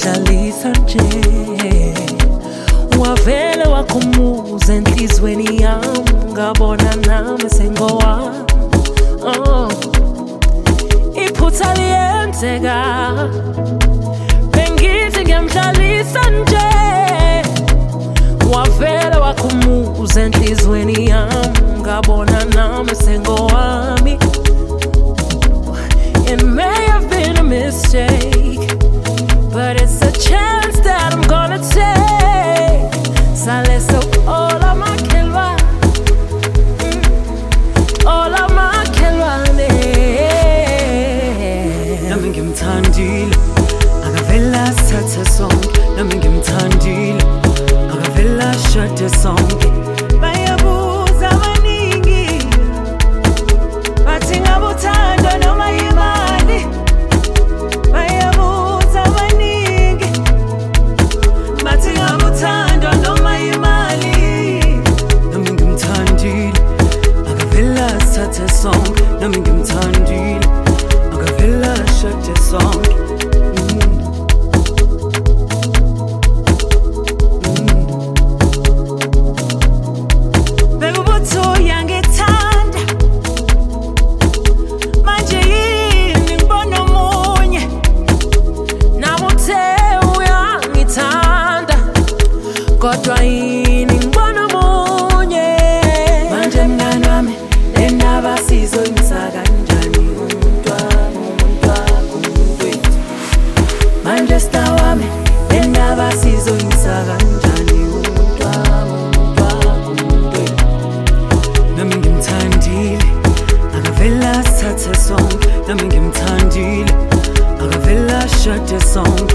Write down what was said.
ngimdlalisa nje wavele wakhumuza enhlizweni yami ngabona nami sengowami iphutha liyenzeka bengithi ngiyamdlalisa nje wavele wakhumuza enhlizweni yami ngabona nami sengowami. It may have been a mistake, but it's a chance that I'm gonna take. Sale so all of my kelwa, all of my kelwane. Nami ngimthandile, akavela sathe sonke. Nami ngimthandile, akavela shade sonke. Bayabuza abaningi, bathi ngabuthando noma imali. Bayabuza abaningi, bathi ngabuthando noma imali. Nami ngimthandile, akavela sathe sonke. Nami ngimthandile, akavela shade sonke. Kodwa yini ngibona munye manje mngani wami endaba sizoyimisa kanjani umuntu wethu manje star wami endaba sizoyimisa kanjani umuntu wethu nami ngimthandile akavela sathe sonke nami ngimthandile akavela shade sonke